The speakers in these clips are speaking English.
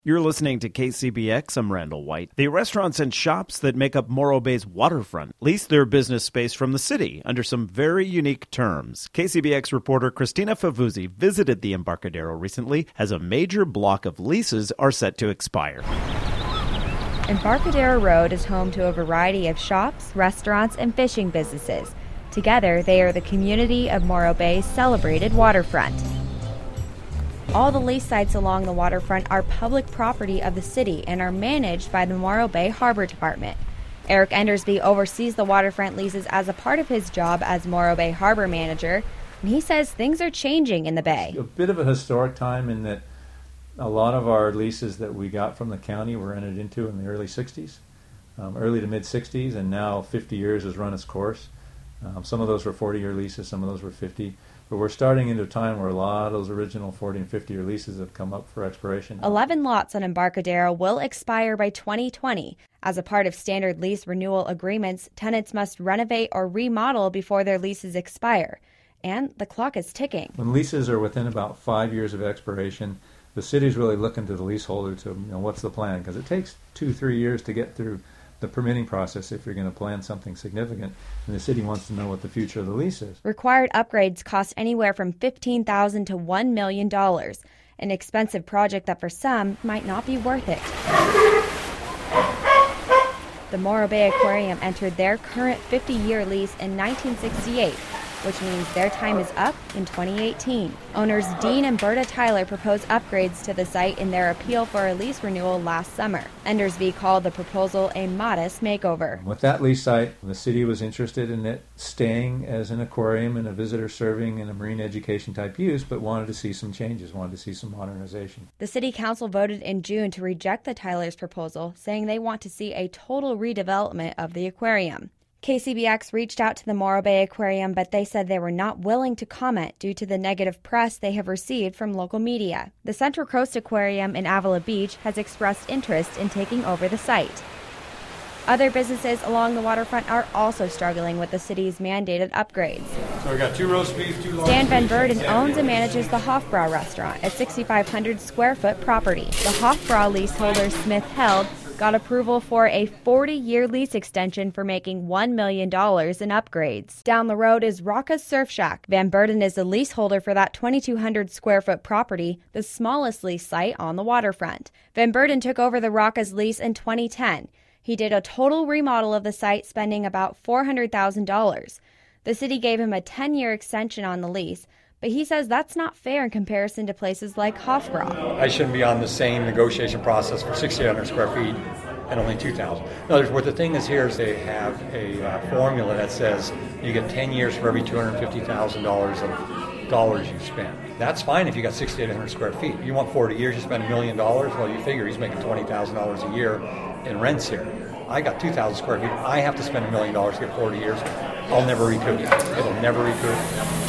You're listening to KCBX. I'm Randall White. The restaurants and shops that make up Morro Bay's waterfront lease their business space from the city under some very unique terms. KCBX reporter Christina Favuzzi visited the Embarcadero recently as a major block of leases are set to expire. Embarcadero Road is home to a variety of shops, restaurants, and fishing businesses. Together, they are the community of Morro Bay's celebrated waterfront. All the lease sites along the waterfront are public property of the city and are managed by the Morro Bay Harbor Department. Eric Endersby oversees the waterfront leases as a part of his job as Morro Bay Harbor Manager, and he says things are changing in the Bay. A bit of a historic time in that a lot of our leases that we got from the county were entered into in the early 60s, early to mid-60s, and now 50 years has run its course. Some of those were 40-year leases, some of those were 50. But we're starting into a time where a lot of those original 40 and 50-year leases have come up for expiration. 11 lots on Embarcadero will expire by 2020. As a part of standard lease renewal agreements, tenants must renovate or remodel before their leases expire. And the clock is ticking. When leases are within about 5 years of expiration, the city's really looking to the leaseholder to, what's the plan? Because it takes 2-3 years to get through the permitting process if you're going to plan something significant, and the city wants to know what the future of the lease is. Required upgrades cost anywhere from $15,000 to $1 million, an expensive project that for some might not be worth it. The Morro Bay Aquarium entered their current 50-year lease in 1968, which means their time is up in 2018. Owners Dean and Berta Tyler proposed upgrades to the site in their appeal for a lease renewal last summer. Endersby called the proposal a modest makeover. With that lease site, the city was interested in it staying as an aquarium and a visitor serving and a marine education type use, but wanted to see some changes, wanted to see some modernization. The city council voted in June to reject the Tylers' proposal, saying they want to see a total redevelopment of the aquarium. KCBX reached out to the Morro Bay Aquarium, but they said they were not willing to comment due to the negative press they have received from local media. The Central Coast Aquarium in Avila Beach has expressed interest in taking over the site. Other businesses along the waterfront are also struggling with the city's mandated upgrades. So we got 2 roast beef, 2 large Dan Van Burden owns and manages the Hofbrau restaurant, a 6,500 square foot property. The Hofbrau leaseholder Smith Held got approval for a 40-year lease extension for making $1 million in upgrades. Down the road is Rocca's Surf Shack. Van Burden is the leaseholder for that 2,200 square foot property, the smallest lease site on the waterfront. Van Burden took over the Rocca's lease in 2010. He did a total remodel of the site, spending about $400,000. The city gave him a 10-year extension on the lease, but he says that's not fair in comparison to places like Hofbrau. I shouldn't be on the same negotiation process for 6,800 square feet and only 2,000. In other words, what the thing is here is they have a formula that says you get 10 years for every $250,000 of dollars you spend. That's fine if you got 6,800 square feet. You want 40 years, you spend $1 million, well, you figure he's making $20,000 a year in rents here. I got 2,000 square feet. I have to spend $1 million to get 40 years. I'll never recoup it. It'll never recoup.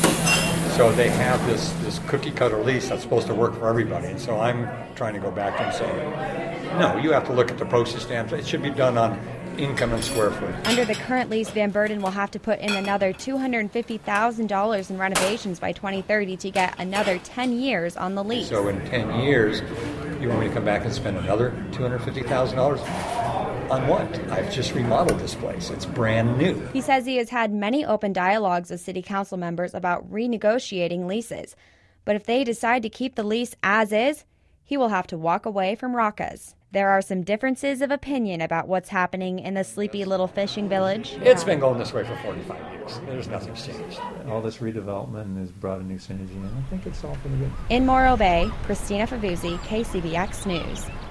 So they have this cookie-cutter lease that's supposed to work for everybody. And so I'm trying to go back to them saying, no, you have to look at the postage stamps. It should be done on income and square foot. Under the current lease, Van Burden will have to put in another $250,000 in renovations by 2030 to get another 10 years on the lease. So in 10 years, you want me to come back and spend another $250,000? On what? I've just remodeled this place. It's brand new. He says he has had many open dialogues with city council members about renegotiating leases. But if they decide to keep the lease as is, he will have to walk away from Rocca's. There are some differences of opinion about what's happening in the sleepy little fishing village. It's been going this way for 45 years. There's nothing's changed. All this redevelopment has brought a new synergy, and I think it's all for the good. In Morro Bay, Christina Favuzzi, KCBX News.